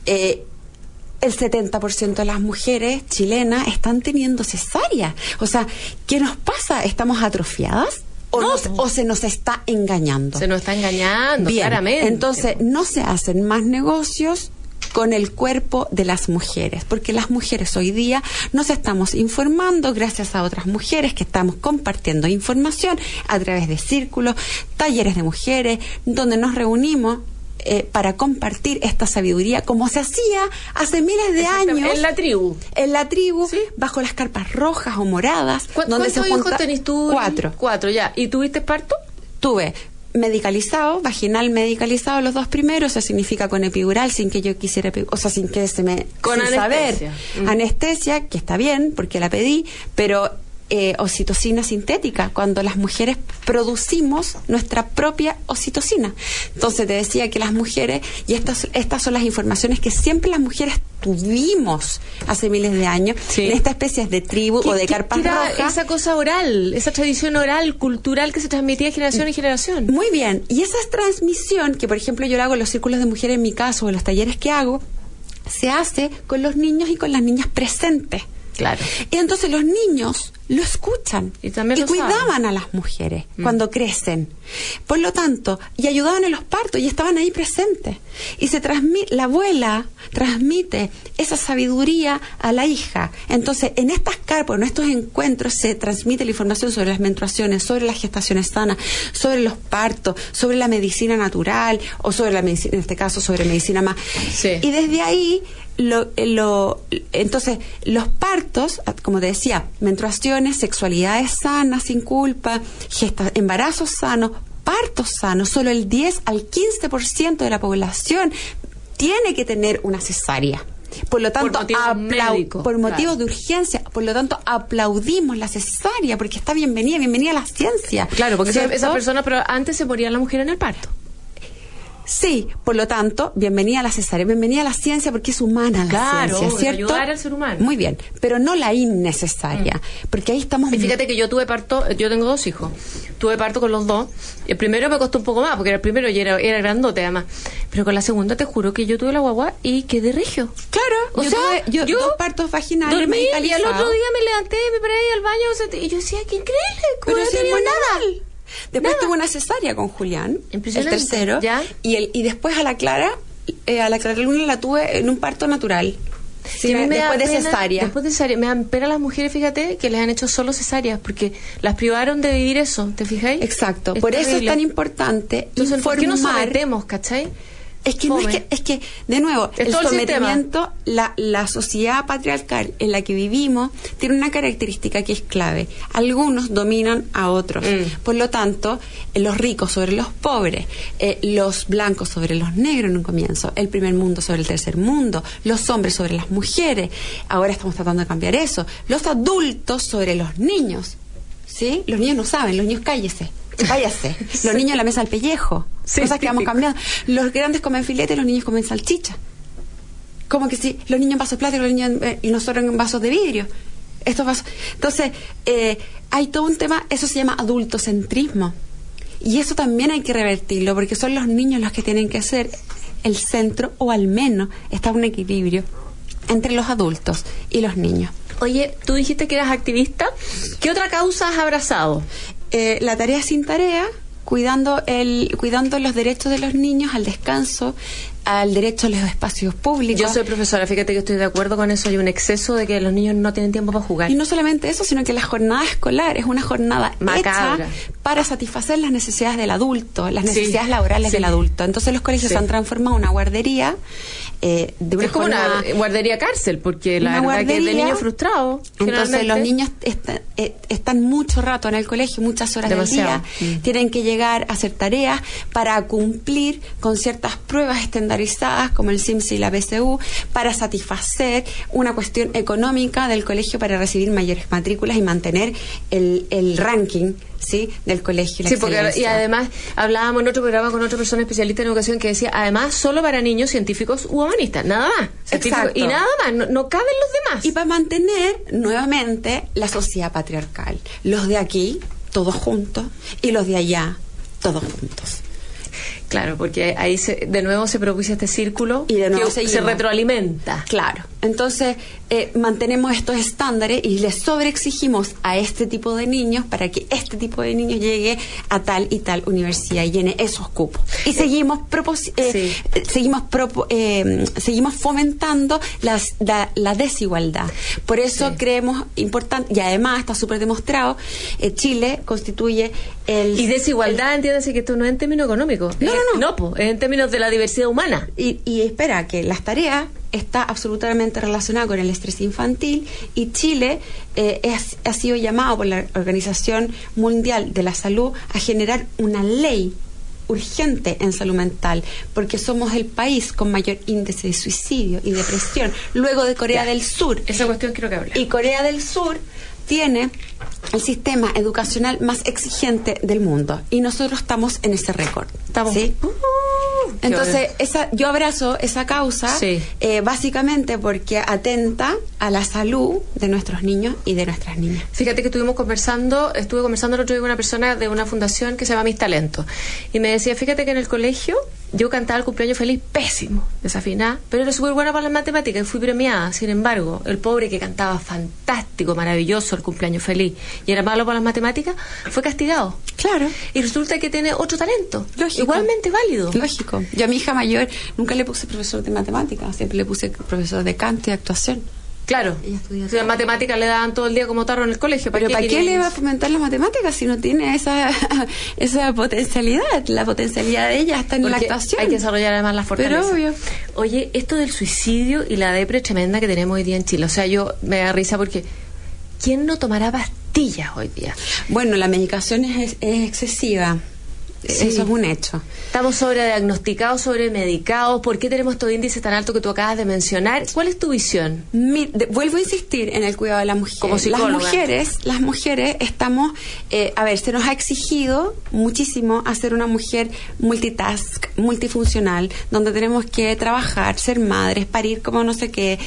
el 70% de las mujeres chilenas están teniendo cesárea? O sea, ¿qué nos pasa? ¿Estamos atrofiadas? ¿O se nos está engañando? Se nos está engañando, bien, claramente. Entonces, no se hacen más negocios con el cuerpo de las mujeres, porque las mujeres hoy día nos estamos informando gracias a otras mujeres que estamos compartiendo información a través de círculos, talleres de mujeres, donde nos reunimos para compartir esta sabiduría como se hacía hace miles de años en la tribu, ¿sí? Bajo las carpas rojas o moradas. ¿Cuántos hijos tenés tú? 4, ya. ¿Y tuviste parto? Tuve medicalizado, vaginal medicalizado los 2 primeros, eso significa con epidural, sin que yo quisiera, o sea, sin que se me... Con sin anestesia. Saber. Anestesia, que está bien, porque la pedí, pero oxitocina sintética, cuando las mujeres producimos nuestra propia oxitocina. Entonces te decía que las mujeres, y estas son las informaciones que siempre las mujeres tuvimos hace miles de años, en esta especie de tribu o de carpas rojas. Esa cosa oral, esa tradición oral, cultural que se transmitía de generación en generación. Muy bien, y esa transmisión, que por ejemplo yo la hago en los círculos de mujeres en mi caso, o en los talleres que hago, se hace con los niños y con las niñas presentes. Claro. Y entonces los niños lo escuchan y cuidaban a las mujeres cuando crecen. Por lo tanto, y ayudaban en los partos y estaban ahí presentes. Y la abuela transmite esa sabiduría a la hija. Entonces, en estas carpas, en estos encuentros, se transmite la información sobre las menstruaciones, sobre las gestaciones sanas, sobre los partos, sobre la medicina natural, o sobre la medicina, en este caso, sobre medicina más. Sí. Y desde ahí, entonces, los partos, como te decía, menstruaciones, sexualidades sanas, sin culpa, embarazos sanos, partos sanos, solo el 10 al 15% de la población tiene que tener una cesárea. Por lo tanto, por motivos de urgencia, por lo tanto, aplaudimos la cesárea, porque está bienvenida a la ciencia. Claro, porque esa persona, pero antes se moría la mujer en el parto. Sí, por lo tanto, bienvenida a la cesárea, bienvenida a la ciencia, porque es humana la ciencia, ¿cierto? Ayudar al ser humano. Muy bien, pero no la innecesaria, porque ahí estamos... Y fíjate que yo tuve parto, yo tengo 2 hijos, tuve parto con los 2, el primero me costó un poco más, porque era el primero y era grandote además, pero con la segunda te juro que yo tuve la guagua y quedé regio. Claro, yo 2 partos vaginales dormí y al otro día me levanté, me paré ahí al baño, y yo decía, qué increíble, pero no tenía nada. Después tuve una cesárea con Julián, el tercero, ¿ya? Y después a la Clara Luna la tuve en un parto natural. Sí, después de cesárea. Después de cesárea. Me dan pena las mujeres, fíjate, que les han hecho solo cesáreas, porque las privaron de vivir eso, ¿te fijáis? Exacto. Por eso es tan importante informar. ¿Por qué nos sometemos, cachai? Es que, de nuevo, el sometimiento, la sociedad patriarcal en la que vivimos tiene una característica que es clave. Algunos dominan a otros. Por lo tanto, los ricos sobre los pobres, los blancos sobre los negros en un comienzo, el primer mundo sobre el tercer mundo, los hombres sobre las mujeres. Ahora estamos tratando de cambiar eso. Los adultos sobre los niños. ¿Sí? Los niños no saben, los niños váyase. Los niños en la mesa al pellejo. Cosas que vamos cambiando. Los grandes comen filete y los niños comen salchicha. Como que si los niños en vasos plásticos y nosotros en vasos de vidrio. Estos vasos. Entonces, hay todo un tema, eso se llama adultocentrismo. Y eso también hay que revertirlo, porque son los niños los que tienen que ser el centro, o al menos está un equilibrio entre los adultos y los niños. Oye, tú dijiste que eras activista. ¿Qué otra causa has abrazado? La tarea sin tarea, cuidando los derechos de los niños al descanso, al derecho a los espacios públicos. Yo soy profesora, fíjate que estoy de acuerdo con eso. Hay un exceso de que los niños no tienen tiempo para jugar. Y no solamente eso, sino que la jornada escolar es una jornada macabra, hecha para satisfacer las necesidades del adulto, las necesidades laborales del adulto. Entonces los colegios se han transformado en una guardería. De una es como una guardería cárcel, porque la verdad que es de niños frustrados. Entonces los niños están mucho rato en el colegio, muchas horas del día, tienen que llegar a hacer tareas para cumplir con ciertas pruebas estandarizadas como el CIMSS y la PSU, para satisfacer una cuestión económica del colegio para recibir mayores matrículas y mantener el ranking, ¿sí?, del colegio. Sí, porque, y además hablábamos en otro programa con otra persona especialista en educación que decía, además solo para niños científicos u humanistas, nada más. Y nada más, no caben los demás. Y para mantener nuevamente la sociedad patriarcal. Los de aquí, todos juntos, y los de allá, todos juntos. Claro, porque ahí de nuevo se propicia este círculo y de nuevo que se retroalimenta. Claro. Entonces, mantenemos estos estándares y les sobreexigimos a este tipo de niños para que este tipo de niños llegue a tal y tal universidad y llene esos cupos. Y seguimos fomentando la desigualdad. Por eso creemos importante, y además está súper demostrado, Chile constituye Y desigualdad, entiéndase que esto no es en términos económicos. No, es en términos de la diversidad humana. Y espera, que las tareas está absolutamente relacionada con el estrés infantil, y Chile ha sido llamado por la Organización Mundial de la Salud a generar una ley urgente en salud mental, porque somos el país con mayor índice de suicidio y depresión, luego de Corea del Sur. Esa cuestión quiero que hable. Y Corea del Sur tiene el sistema educacional más exigente del mundo, y nosotros estamos en ese récord. ¿Sí? Entonces, yo abrazo esa causa, básicamente porque atenta a la salud de nuestros niños y de nuestras niñas. Fíjate que estuve conversando el otro día con una persona de una fundación que se llama Mis Talentos, y me decía, fíjate que en el colegio yo cantaba el cumpleaños feliz pésimo, desafinada, pero era súper buena para las matemáticas y fui premiada. Sin embargo, el pobre que cantaba fantástico, maravilloso el cumpleaños feliz y era malo para las matemáticas, fue castigado. Claro. Y resulta que tiene otro talento, lógico, igualmente válido. Lógico. Yo a mi hija mayor nunca le puse profesor de matemáticas, siempre le puse profesor de canto y actuación. Claro, si las matemáticas le daban todo el día como tarro en el colegio. ¿Pero para qué le va a fomentar las matemáticas si no tiene esa potencialidad? La potencialidad de ella está en la actuación. Hay que desarrollar además la fortaleza. Pero obvio. Oye, esto del suicidio y la depre tremenda que tenemos hoy día en Chile. O sea, yo me da risa porque ¿quién no tomará pastillas hoy día? Bueno, la medicación es excesiva. Sí. Eso es un hecho. Estamos sobrediagnosticados, sobremedicados. ¿Por qué tenemos estos índices tan altos que tú acabas de mencionar? ¿Cuál es tu visión? Vuelvo a insistir en el cuidado de la mujer. Como psicóloga. Las mujeres estamos... se nos ha exigido muchísimo hacer una mujer multitask, multifuncional, donde tenemos que trabajar, ser madres, parir como no sé qué,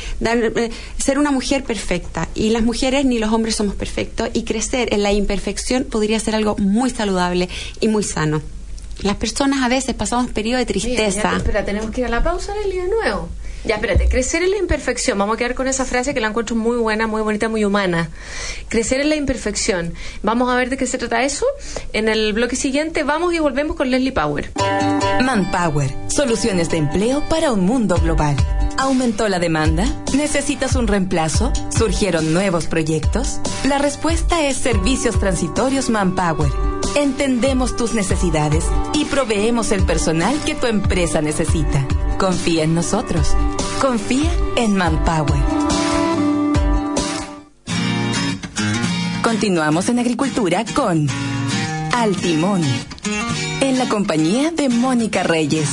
ser una mujer perfecta. Y las mujeres ni los hombres somos perfectos, y crecer en la imperfección podría ser algo muy saludable y muy sano. Las personas a veces pasamos periodos de tristeza. Espera, tenemos que ir a la pausa, Nelly, de nuevo. Ya, espérate, crecer en la imperfección. Vamos a quedar con esa frase que la encuentro muy buena, muy bonita, muy humana. Crecer en la imperfección. Vamos a ver de qué se trata eso. En el bloque siguiente vamos y volvemos con Leslie Power. Manpower, soluciones de empleo para un mundo global. ¿Aumentó la demanda? ¿Necesitas un reemplazo? ¿Surgieron nuevos proyectos? La respuesta es Servicios Transitorios Manpower. Entendemos tus necesidades y proveemos el personal que tu empresa necesita. Confía en nosotros. Confía en Manpower. Continuamos en Agricultura con Al Timón, en la compañía de Mónica Reyes.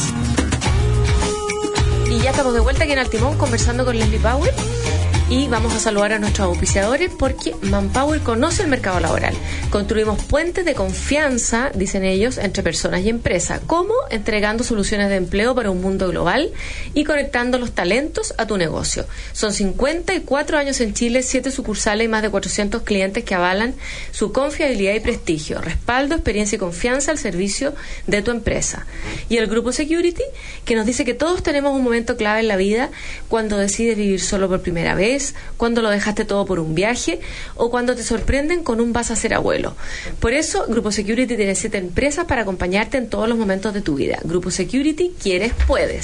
Y ya estamos de vuelta aquí en Al Timón conversando con Leslie Power. Y vamos a saludar a nuestros auspiciadores porque Manpower conoce el mercado laboral. Construimos puentes de confianza, dicen ellos, entre personas y empresas. ¿Cómo? Entregando soluciones de empleo para un mundo global y conectando los talentos a tu negocio. Son 54 años en Chile, 7 sucursales y más de 400 clientes que avalan su confiabilidad y prestigio. Respaldo, experiencia y confianza al servicio de tu empresa. Y el Grupo Security, que nos dice que todos tenemos un momento clave en la vida cuando decides vivir solo por primera vez, cuando lo dejaste todo por un viaje o cuando te sorprenden con un vas a ser abuelo. Por eso, Grupo Security tiene 7 empresas para acompañarte en todos los momentos de tu vida. Grupo Security, quieres, puedes.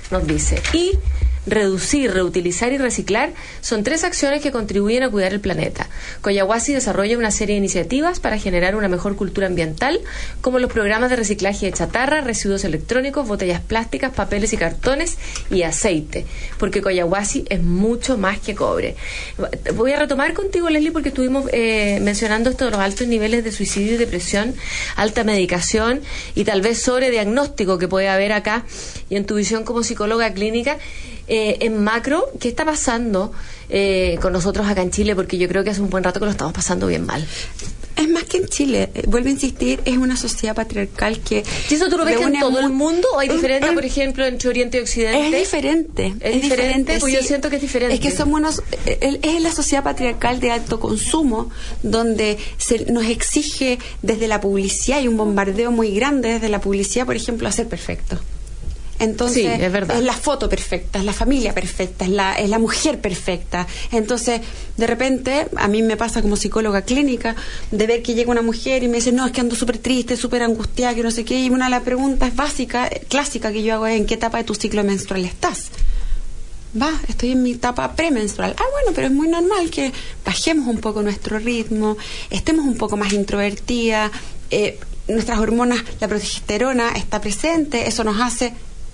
nos dice. Y reducir, reutilizar y reciclar son 3 acciones que contribuyen a cuidar el planeta. Collahuasi desarrolla una serie de iniciativas para generar una mejor cultura ambiental, como los programas de reciclaje de chatarra, residuos electrónicos, botellas plásticas, papeles y cartones y aceite, porque Collahuasi es mucho más que cobre. Voy a retomar contigo, Leslie, porque estuvimos mencionando esto de los altos niveles de suicidio y depresión, alta medicación y tal vez sobrediagnóstico que puede haber acá, y en tu visión como psicóloga clínica, en macro, ¿qué está pasando con nosotros acá en Chile? Porque yo creo que hace un buen rato que lo estamos pasando bien mal. Es más que en Chile, vuelvo a insistir, es una sociedad patriarcal que... ¿Y eso tú lo ves que en todo el mundo o hay diferencia, por ejemplo, entre Oriente y Occidente? Es diferente. ¿Es diferente? Pues sí. Yo siento que es diferente. Es que somos es la sociedad patriarcal de alto consumo, donde se nos exige desde la publicidad, hay un bombardeo muy grande desde la publicidad, por ejemplo, a ser perfecto. Entonces, sí, es verdad. Es la foto perfecta, es la familia perfecta, es la mujer perfecta. Entonces, de repente, a mí me pasa como psicóloga clínica de ver que llega una mujer y me dice, no, es que ando súper triste, súper angustiada, que no sé qué. Y una de las preguntas básicas, clásica que yo hago es, ¿en qué etapa de tu ciclo menstrual estás? Estoy en mi etapa premenstrual. Bueno, pero es muy normal que bajemos un poco nuestro ritmo, estemos un poco más introvertidas, nuestras hormonas, la progesterona está presente, eso nos hace...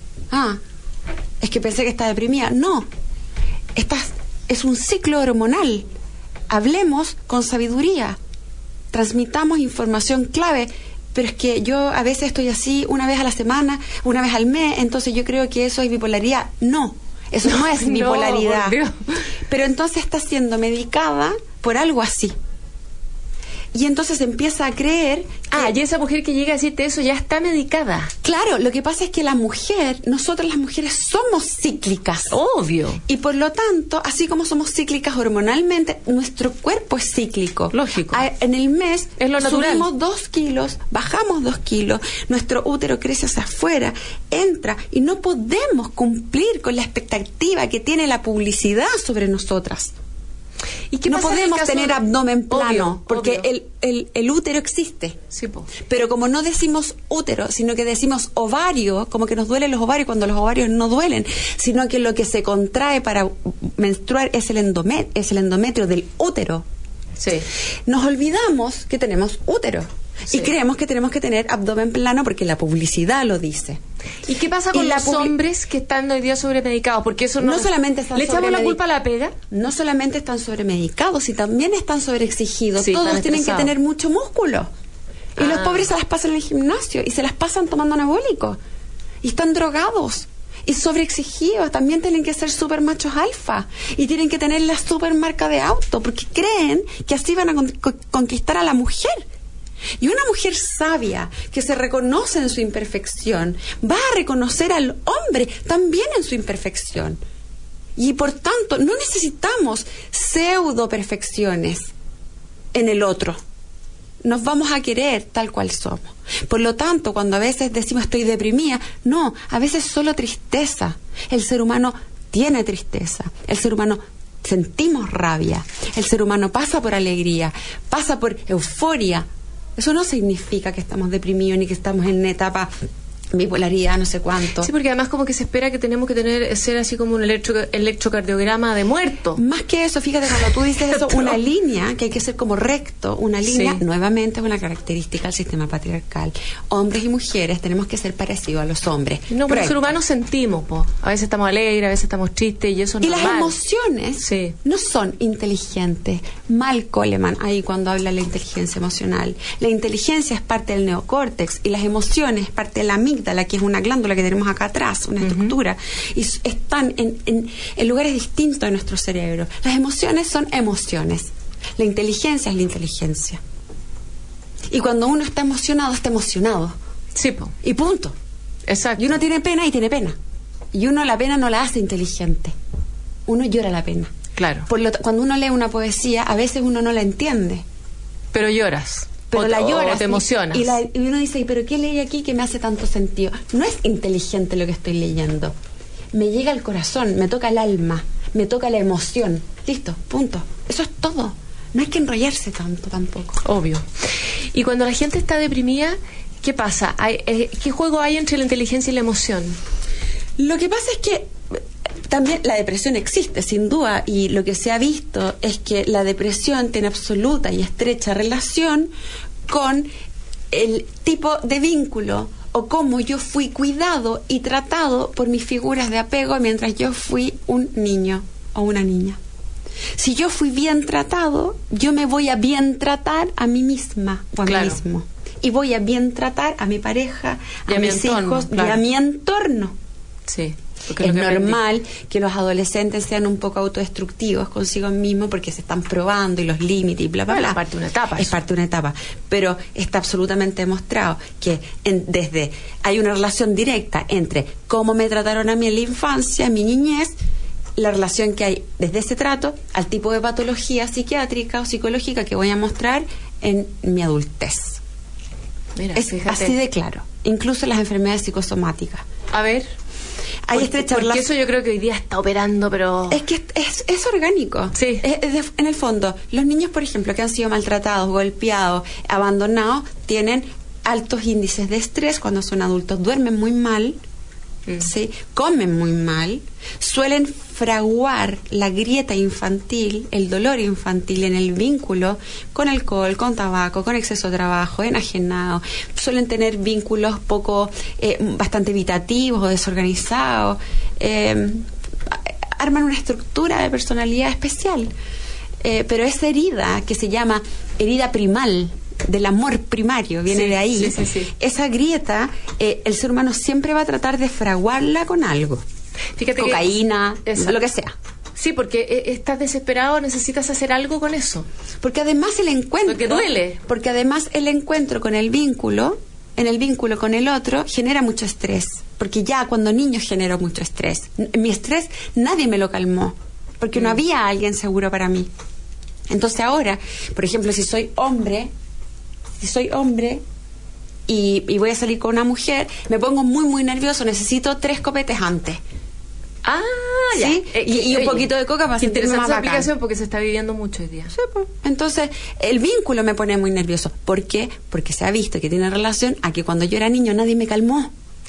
es que pensé que está deprimida. No, es un ciclo hormonal. Hablemos con sabiduría, transmitamos información clave. Pero es que yo a veces estoy así una vez a la semana, una vez al mes, entonces yo creo que eso es bipolaridad. No, eso no es bipolaridad. Pero entonces está siendo medicada por algo así. Y entonces empieza a creer... y esa mujer que llega a decirte eso ya está medicada. Claro, lo que pasa es que nosotras las mujeres somos cíclicas. Obvio. Y por lo tanto, así como somos cíclicas hormonalmente, nuestro cuerpo es cíclico. Lógico. En el mes es lo natural. Subimos 2 kilos, bajamos 2 kilos, nuestro útero crece hacia afuera, entra, y no podemos cumplir con la expectativa que tiene la publicidad sobre nosotras. ¿Y qué no pasa podemos en el caso tener abdomen plano, obvio, porque obvio. El útero existe. Sí, po. Pero como no decimos útero, sino que decimos ovario, como que nos duelen los ovarios cuando los ovarios no duelen, sino que lo que se contrae para menstruar es el endometrio del útero. Sí. Nos olvidamos que tenemos útero. Sí. Y creemos que tenemos que tener abdomen plano porque la publicidad lo dice. ¿Y qué pasa con los hombres que están hoy día sobremedicados? Porque eso no solamente están ¿le echamos la culpa a la pega? No solamente están sobremedicados, sino también están sobreexigidos. Sí, todos tienen que tener mucho músculo. Y los pobres se las pasan en el gimnasio y se las pasan tomando anabólicos. Y están drogados. Y sobreexigidos. También tienen que ser super machos alfa. Y tienen que tener la super marca de auto. Porque creen que así van a conquistar a la mujer. Y una mujer sabia que se reconoce en su imperfección va a reconocer al hombre también en su imperfección. Y por tanto no necesitamos pseudo perfecciones en el otro. Nos vamos a querer tal cual somos. Por lo tanto, cuando a veces decimos estoy deprimida, no, a veces solo tristeza. El ser humano tiene tristeza. El ser humano sentimos rabia. El ser humano pasa por alegría, pasa por euforia. Eso no significa que estamos deprimidos ni que estamos en una etapa bipolaridad, no sé cuánto. Sí, porque además como que se espera que tenemos que ser así como un electrocardiograma de muerto. Más que eso, fíjate, cuando tú dices eso, una línea que hay que ser como recto, una línea, nuevamente es una característica del sistema patriarcal. Hombres y mujeres tenemos que ser parecidos a los hombres. No, pero los seres humanos sentimos, po. A veces estamos alegres, a veces estamos tristes y eso es normal. Y las emociones no son inteligentes. Mal Coleman, ahí cuando habla de la inteligencia emocional. La inteligencia es parte del neocórtex y las emociones es parte de la amígdala, que es una glándula que tenemos acá atrás, una estructura, y están en lugares distintos de nuestro cerebro. Las emociones son emociones. La inteligencia es la inteligencia. Y cuando uno está emocionado, está emocionado. Sí, po. Y punto. Exacto. Y uno tiene pena y tiene pena. Y uno la pena no la hace inteligente. Uno llora la pena. Claro. Cuando uno lee una poesía, a veces uno no la entiende. Pero lloras. Pero la lloras. O te emocionas. Y uno dice, ¿pero qué leí aquí que me hace tanto sentido? No es inteligente lo que estoy leyendo. Me llega al corazón, me toca el alma, me toca la emoción. Listo, punto. Eso es todo. No hay que enrollarse tanto tampoco. Obvio. Y cuando la gente está deprimida, ¿qué pasa? ¿Qué juego hay entre la inteligencia y la emoción? Lo que pasa es que también la depresión existe, sin duda, y lo que se ha visto es que la depresión tiene absoluta y estrecha relación con el tipo de vínculo o cómo yo fui cuidado y tratado por mis figuras de apego mientras yo fui un niño o una niña. Si yo fui bien tratado, yo me voy a bien tratar a mí misma o a mí mismo. Y voy a bien tratar a mi pareja, a mis hijos y a mi entorno. Sí. Es normal que los adolescentes sean un poco autodestructivos consigo mismos porque se están probando y los límites y bla, bla, bla. Es parte de una etapa. Es parte de una etapa. Pero está absolutamente demostrado que hay una relación directa entre cómo me trataron a mí en la infancia, en mi niñez, la relación que hay desde ese trato al tipo de patología psiquiátrica o psicológica que voy a mostrar en mi adultez. Mira, es fíjate. Así de claro. Incluso las enfermedades psicosomáticas. A ver. Hay estrecha porque eso yo creo que hoy día está operando, pero... Es que es orgánico. Sí. En el fondo, los niños, por ejemplo, que han sido maltratados, golpeados, abandonados, tienen altos índices de estrés cuando son adultos, duermen muy mal, ¿sí? Comen muy mal, suelen fraguar la grieta infantil, el dolor infantil en el vínculo con alcohol, con tabaco, con exceso de trabajo, enajenado, suelen tener vínculos bastante evitativos o desorganizados, arman una estructura de personalidad especial, pero esa herida que se llama herida primal, del amor primario, viene de ahí. Sí. Esa grieta, el ser humano siempre va a tratar de fraguarla con algo. Fíjate, cocaína, lo que sea. Sí, porque estás desesperado, necesitas hacer algo con eso. Porque además el encuentro... Porque duele. Porque además el encuentro con el vínculo, en el vínculo con el otro, genera mucho estrés. Porque ya cuando niño generó mucho estrés. Mi estrés nadie me lo calmó. Porque no había alguien seguro para mí. Entonces ahora, por ejemplo, si soy hombre y voy a salir con una mujer, me pongo muy, muy nervioso, necesito 3 copetes antes. Ah, ¿sí? Ya. Y un poquito de coca para sentirme más esa bacán. aplicación porque se está viviendo mucho hoy día. Sí, pues. Entonces, el vínculo me pone muy nervioso. ¿Por qué? Porque se ha visto que tiene relación a que cuando yo era niño nadie me calmó.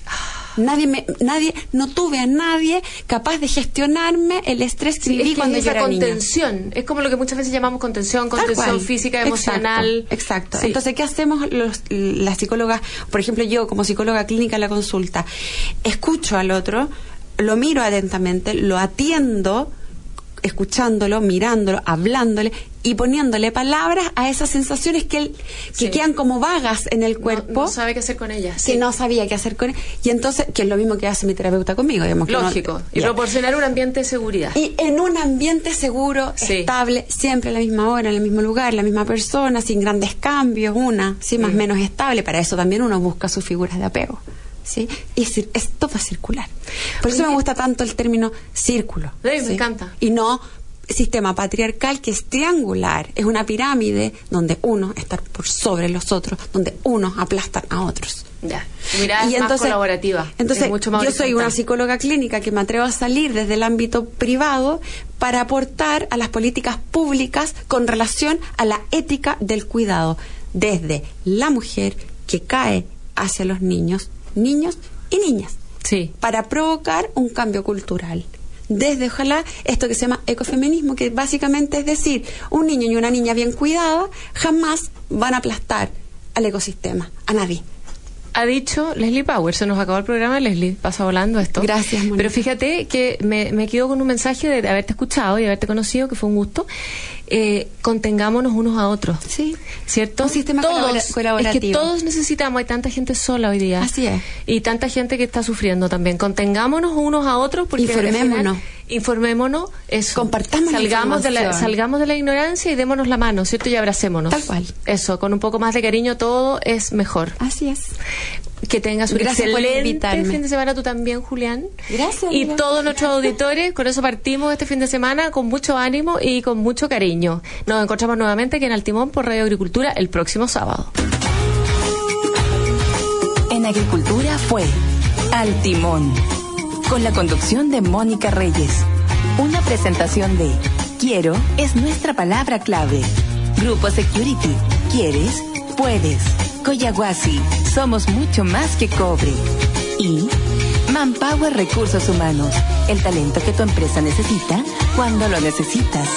No tuve a nadie capaz de gestionarme el estrés que viví cuando yo era contención, niña. Es como lo que muchas veces llamamos contención física, emocional. Exacto. Sí. Entonces, ¿qué hacemos las psicólogas? Por ejemplo, yo como psicóloga clínica en la consulta, escucho al otro, lo miro atentamente, lo atiendo, escuchándolo, mirándolo, hablándole y poniéndole palabras a esas sensaciones que quedan como vagas en el cuerpo. No sabe qué hacer con ellas. Que no sabía qué hacer con ellas. Y entonces, que es lo mismo que hace mi terapeuta conmigo. Digamos, lógico. Y proporcionar un ambiente de seguridad. Y en un ambiente seguro, estable, siempre a la misma hora, en el mismo lugar, la misma persona, sin grandes cambios, más o menos estable. Para eso también uno busca sus figuras de apego. ¿Sí? Y es todo circular. Por eso me gusta tanto el término círculo. Me encanta. Y no sistema patriarcal, que es triangular, es una pirámide donde uno está por sobre los otros, donde unos aplastan a otros. Ya. Mirá, es más colaborativa. Entonces, es mucho más yo soy una psicóloga clínica que me atrevo a salir desde el ámbito privado para aportar a las políticas públicas con relación a la ética del cuidado, desde la mujer que cae hacia los niños y niñas, sí, para provocar un cambio cultural. Desde, ojalá, esto que se llama ecofeminismo, que básicamente es decir, un niño y una niña bien cuidada jamás van a aplastar al ecosistema, a nadie. Ha dicho Leslie Power, se nos acabó el programa, Leslie, pasa volando esto. Gracias, Mónica. Pero fíjate que me quedo con un mensaje de haberte escuchado y haberte conocido, que fue un gusto. Contengámonos unos a otros. Sí. ¿Cierto? Un sistema colaborativo. Es que todos necesitamos, hay tanta gente sola hoy día. Así es. Y tanta gente que está sufriendo también. Contengámonos unos a otros porque informémonos, eso. Compartamos salgamos de la ignorancia y démonos la mano, ¿cierto? Y abracémonos. Tal cual. Eso, con un poco más de cariño todo es mejor. Así es. Que tengas un excelente fin de semana tú también, Julián. Gracias. Y todos nuestros auditores, con eso partimos este fin de semana con mucho ánimo y con mucho cariño. Nos encontramos nuevamente aquí en Al Timón por Radio Agricultura el próximo sábado. En Agricultura fue Al Timón, con la conducción de Mónica Reyes. Una presentación de Quiero es nuestra palabra clave. Grupo Security. ¿Quieres? Puedes. Coyahuasi. Somos mucho más que cobre. Y Manpower Recursos Humanos. El talento que tu empresa necesita cuando lo necesitas.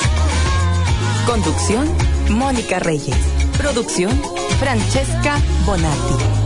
Conducción, Mónica Reyes. Producción, Francesca Bonatti.